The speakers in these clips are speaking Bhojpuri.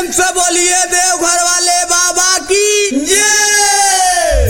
प्रेम से बोलिए देवघर वाले बाबा की जय।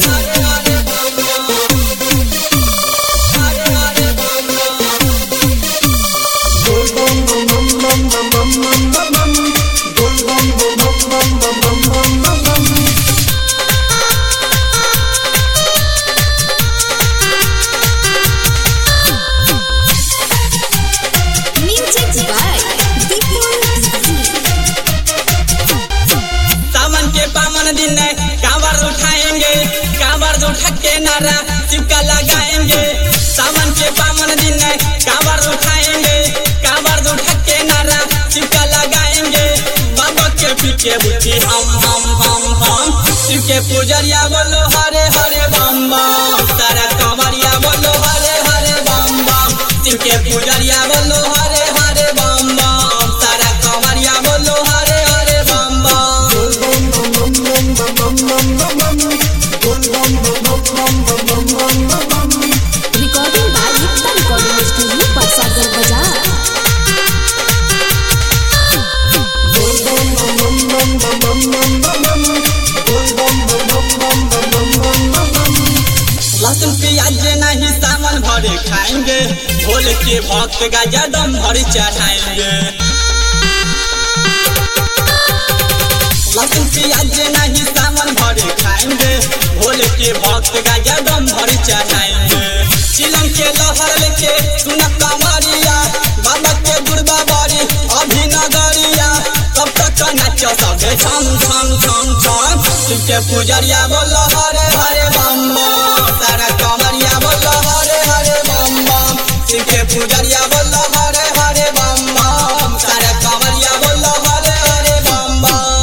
कांवर उठाएंगे, कांवर उठा के नारा चिपका लगाएंगे। सावन के पावन दिन है, कांवर उठाएंगे, कांवर उठा के नारा चिपका लगाएंगे। बाबा के पीछे बुद्धि हम शिव के पुजरिया बोलो हरे हरे बम बम। सारा कांवरिया बोलो हरे हरे बम बम। शिव के पुजरिया बोलो हरे हरे बम बम। सारा कांवरिया बोलो हरे हरे बम बम। Recording by Yukta recording studio Parsagar बाजार। लहसुन प्याज नहीं सावन भरे खाएंगे, भोले के भक्त गाजा दम भर चढ़ाएंगे। लहसुन प्याज नहीं सावन भरे खाएंगे, भोले के भक्त गाजा दम भर चढ़ाएंगे। चिलम के लहर लेके सुन कांवरिया, बाबा के गुरबा बारी अभिनगरिया। तब तक नाचो सबे छम छम छम छम। शिव के पुजरिया बोलो हरे हरे बम बम। सारा कांवरिया बोलो हरे हरे बम बम। शिव के पुजरिया बोलो हरे हरे बम बम। सारा कांवरिया बोलो हरे हरे बम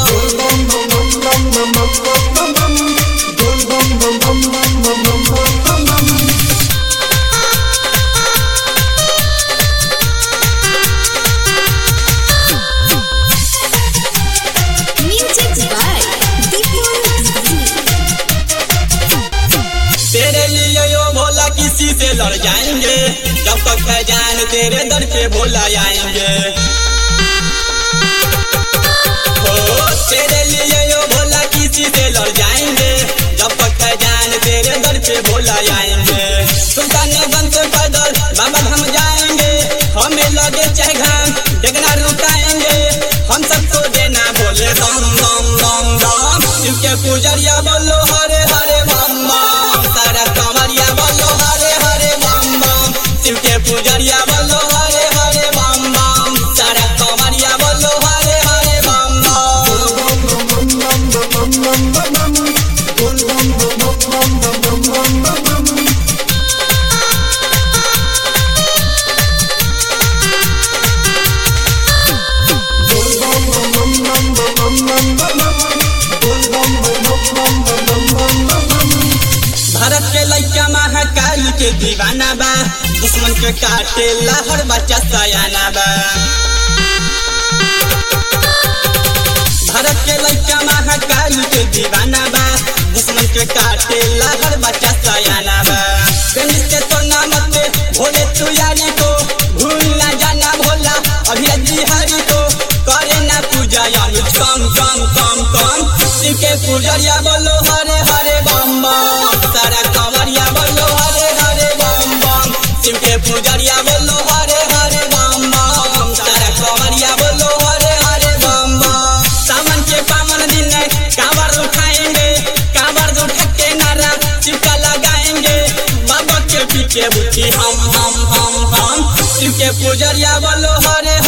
तेरे लिए यो भोला किसी से लड़ जाएंगे, जब तक है जान तेरे दर पे भोला आएंगे। हो तेरे लिए यो भोला किसी से लड़ जाएंगे, जब तक है जान तेरे दर पे भोला आएंगे। सुल्तानगंज से पैदल बाबा हम जाएंगे, हमें लगे चाहे घाम देखना रुकाएंगे। हम सबको देना बोले दम दम दम दम। शिव के पुजरिया बोलो हरे हरे बम बम। सारा कांवरिया बोलो हरे हरे बम बम। शिव के पुजरिया बोलो हरे हरे बम बम। सारा कांवरिया बोलो हरे हरे बम भारत के लइका महाकाल के दीवाना बा, दुश्मन के काटे लहर बच्चा सयाना बा। भारत के लइका महाकाल के दीवाना बा, दुश्मन के काटे लहर बच्चा सयाना बा। प्रेमी के तो नाम पे भोले तू यारी को भूल ना जाना भोला अभिजी हरि को। करे ना पूजा अनुज कम कम कम कम। शिव के पुजरिया बोलो हरे हरे बम बम। सारा कांवरिया बोलो हरे हरे बम बम। शिव के पुजरिया बोलो हरे हरे बम बम। सारा कांवरिया बोलो हरे हरे बम बम। सावन के पावन दिन है, कांवर उठाएंगे, कांवर उठा के नारा चिपका लगाएंगे। बाबा के पीछे बुद्धि हम शिव के पुजरिया बोलो हरे